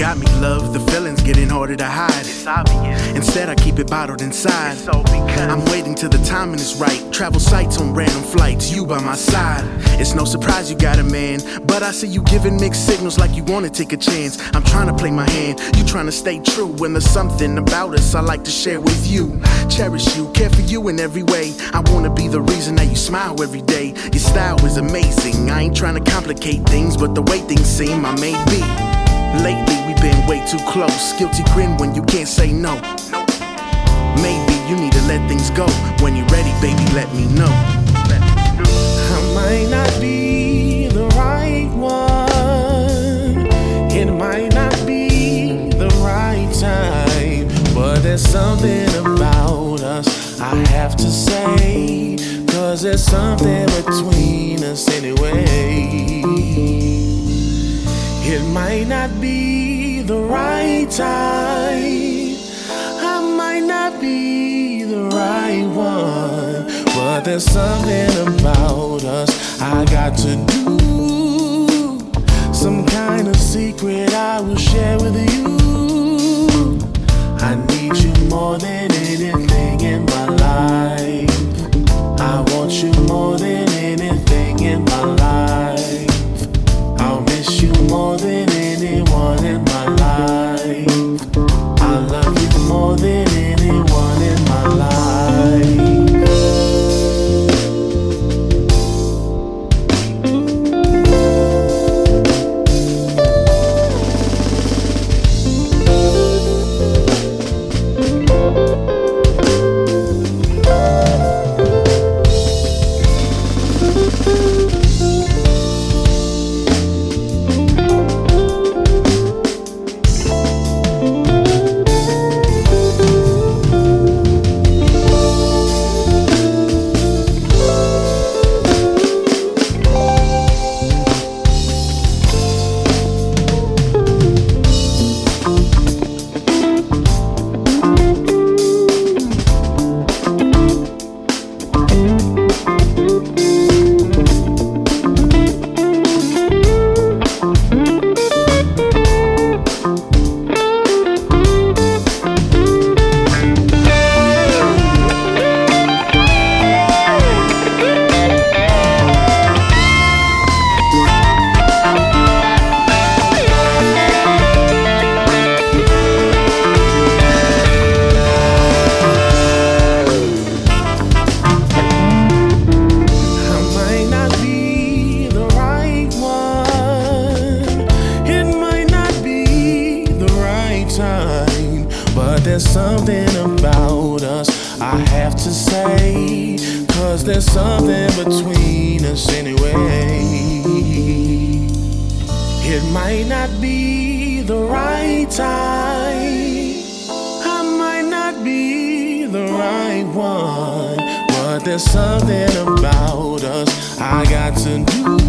got me, love. The feeling's getting harder to hide. It's obvious. Instead, I keep it bottled inside. It's all because I'm waiting till the timing is right. Travel sites on random flights, you by my side. It's no surprise you got a man, but I see you giving mixed signals like you wanna take a chance. I'm trying to play my hand, you trying to stay true. When there's something about us I like to share with you. Cherish you, care for you in every way. I wanna be the reason that you smile every day. Your style is amazing. I ain't trying to complicate things, but the way things seem, I may be. Lately we've been way too close. Guilty grin when you can't say no. Maybe you need to let things go. When you're ready, baby, let me know. I might not be the right one. It might not be the right time, but there's something about us I have to say, 'cause there's something between us anyway. It might not be the right time, I might not be the right one, but there's something about us I got to do. Some kind of secret I will share with you. I need you more than anything in my life. I want you more than anything in my life. I'll miss you more than anyone in my life. I love you more than anyone in my life. But there's something about us I have to say, 'cause there's something between us anyway. It might not be the right time, I might not be the right one, but there's something about us I got to do.